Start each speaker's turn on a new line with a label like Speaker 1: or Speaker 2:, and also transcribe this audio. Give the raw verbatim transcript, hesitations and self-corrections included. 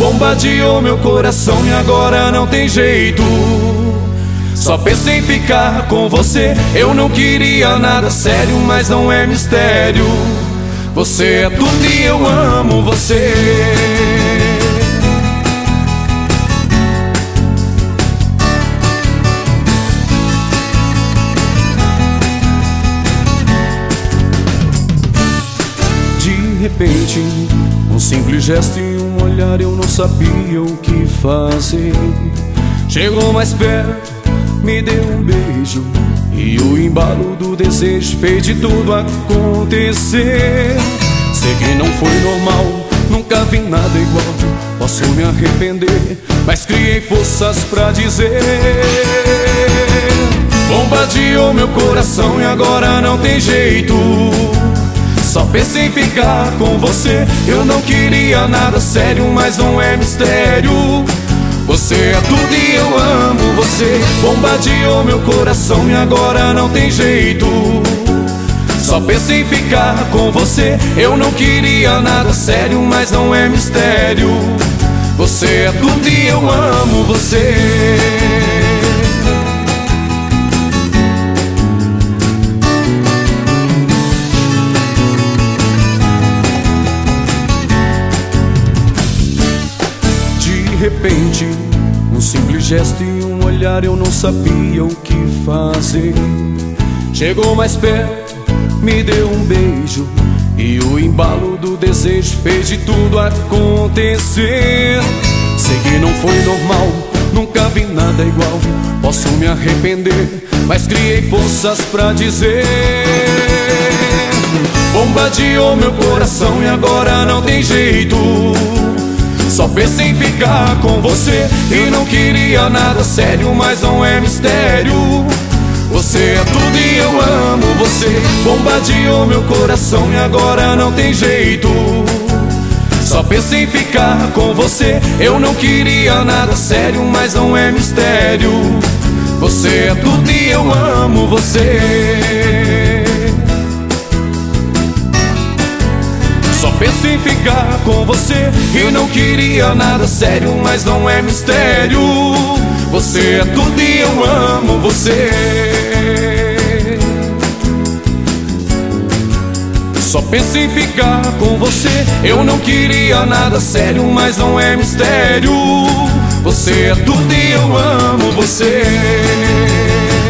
Speaker 1: bombardeou meu coração e agora não tem jeito. Só pensei em ficar com você. Eu não queria nada sério, mas não é mistério. Você é tudo e eu amo você. De repente, um simples gesto e um olhar, eu não sabia o que fazer. Chegou mais perto, me deu um beijo e o embalo do desejo fez de tudo acontecer. Sei que não foi normal, nunca vi nada igual. Posso me arrepender, mas criei forças pra dizer. Bombardeou meu coração e agora não tem jeito. Só pensei em ficar com você. Eu não queria nada sério, mas não é mistério. Você é tudo e eu amo você. Bombardeou meu coração e agora não tem jeito. Só pensei em ficar com você. Eu não queria nada sério, mas não é mistério. Você é tudo e eu amo você. De repente, um simples gesto e um olhar, eu não sabia o que fazer. Chegou mais perto, me deu um beijo e o embalo do desejo fez de tudo acontecer. Sei que não foi normal, nunca vi nada igual. Posso me arrepender, mas criei forças pra dizer. Bombardeou meu coração e agora não tem jeito. Só pensei em ficar com você e não queria nada sério, mas não é mistério. Você é tudo e eu amo você. Bombardeou meu coração e agora não tem jeito. Só pensei em ficar com você. Eu não queria nada sério, mas não é mistério. Você é tudo e eu amo você. Só pensei em ficar com você e não queria nada sério, mas não é mistério. Você é tudo e eu amo você. Só pensei em ficar com você. Eu não queria nada sério, mas não é mistério. Você é tudo e eu amo você.